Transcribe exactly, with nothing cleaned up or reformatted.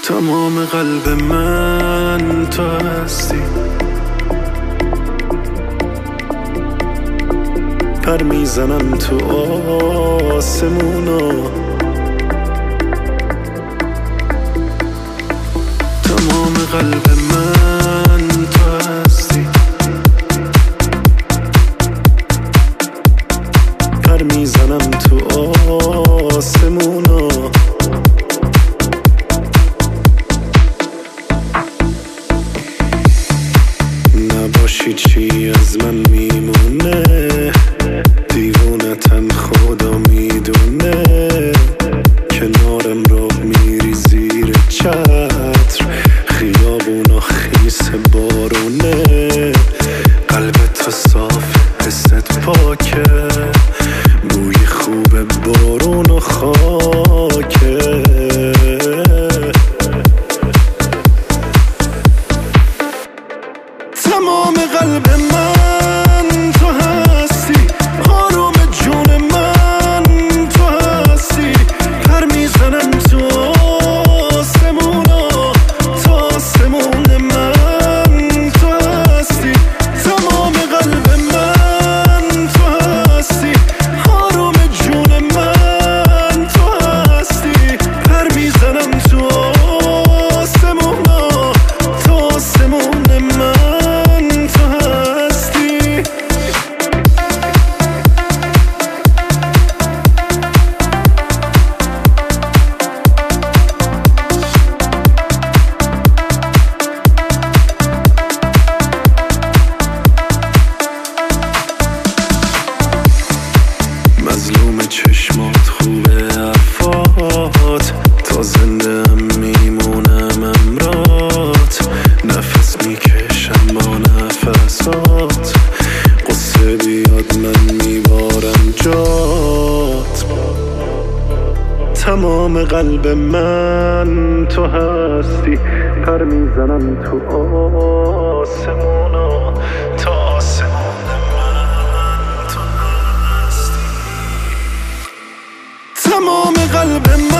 تمام قلب من تو هستی، پر میزنم تو آسمونا. تمام قلب من تو هستی، پر میزنم تو آسمونا. نباشی چی از من میمونه، دیوونتم خدا میدونه. کنارم رو میری زیر چتر، خیابونا خیس بارونه. قلبت صاف، حست پاکه، بوی خوب بارون و خاکه. تمام قلب من تو هستی، آروم جون من تو هستی. پر میزنم تو آسمونا، تو آسمون من تو هستی. تمام قلب من تو هستی، آروم جون من تو هستی. پر میزنم تو آسمونا، تو آسمون من. مظلوم چشمات، خوبه حرفات، تا زنده هم میمونم امرات. نفس میکشم با نفسات، قصه بیاد من میبارم جات. تمام قلب من تو هستی، پر میزنم تو آسمونا، تو آسمون من تو هستی. تمام قلب من